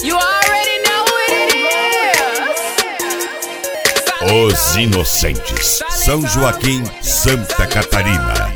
You already know what it is. Os Inocentes, São Joaquim, Santa Catarina.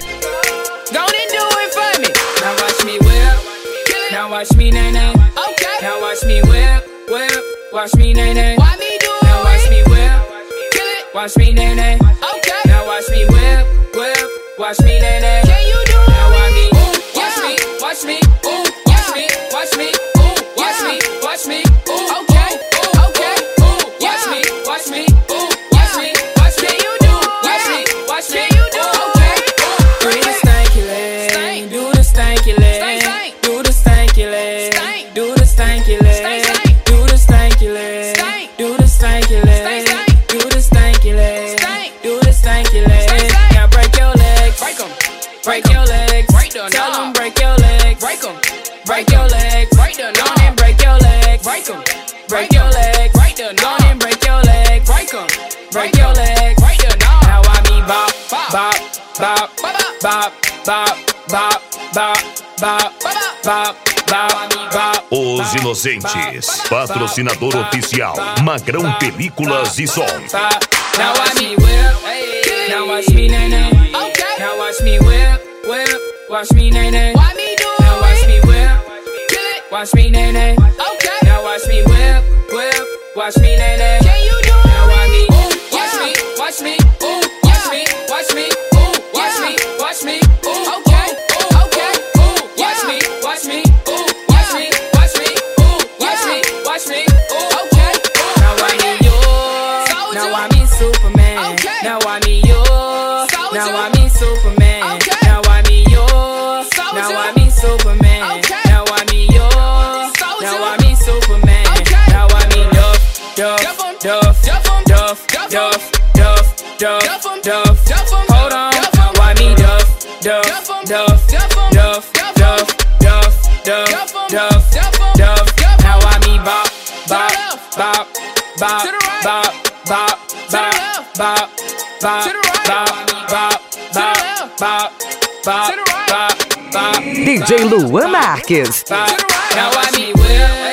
Go and do it for me. Now watch me whip. Now watch me nay nay. Okay. Now watch me whip, whip. Watch me nay nay. Why me do Now watch it? me whip. Kill it. Watch me nay nay. Okay. Now watch me whip, whip. Watch me nay nay. Can you do Now watch me. it? Watch Yeah. me. Watch me. Ooh. Watch me. Watch me. Ooh. Watch me. Watch me. Ooh. Okay. Ooh. Okay. Ooh. Yeah. Watch me. Watch me. Ooh. Watch me. Watch me. Can you do it? Watch me. Watch me. Can you do it? Okay. Do the stanky leg. Stank. Do the stanky leg. Stank, stank. Do the stanky leg. Stank. Do the stanky leg. Stank, stank. Do the stanky leg. Stank. Do the stanky leg. Stank, stank. Do the stanky leg. Stank. Do the stanky leg. Stank, stank. Now break your legs. Break 'em. Break your legs. Break the Tell knob. them break your legs. Break 'em. Break your legs. Break the Go knob. on and break your legs. Break 'em. Break your legs. Break the Go on knob. and break your legs. Break 'em. Break your legs. Break the knob. Now I me bop, Bop. bop, bop, bop, bop, bop, bop, bop, bop, bop, bop. Os Inocentes, patrocinador oficial, Magrão Películas e Som. Now watch me whip, now watch me nay nay. Okay. Now watch me whip, whip, watch me nay nay. Why me do Now watch it? me whip, Kill it. watch me nay nay. Okay. Now watch me whip, whip, watch me nay nay. Can you do Now watch me, it? watch Yeah. me, watch me, ooh, watch me, watch me, ooh, watch me, watch me, ooh, Okay. ooh, Okay. ooh, watch Yeah. me, watch me, ooh, watch me, watch me, ooh, watch Yeah. me, watch me, ooh, Okay. Now I me yo, Soldier. now I me Superman. Okay. Now I me yo, Soldier. now I me Superman. Okay. Now I me yo, Soldier. now I me Superman. Okay. Now I me yo, Soldier. now I me Superman. Okay. Now I me Duff, Duff, Duff 'em. Duff, Duff 'em. Duff, Duff 'em. Duff, Duff, Duff, Duff 'em. Duff. Duff 'em. Hold on, Duff 'em. now I me Duff, Duff, Duff 'em. Duff, Duff 'em. Duff, Duff 'em. Duff, Duff, Duff Duff, 'em. Duff, Duff 'em. Duff. Duff 'em. Now I me bop, bop, To the left. bop, bop, To the right. bop, bop, the bop, left. bop, bop, To the right. bop, bop, bop, left. bop, bop, To the right. bop, bop, DJ Luan Marques. bop. To the right. Now I me whip,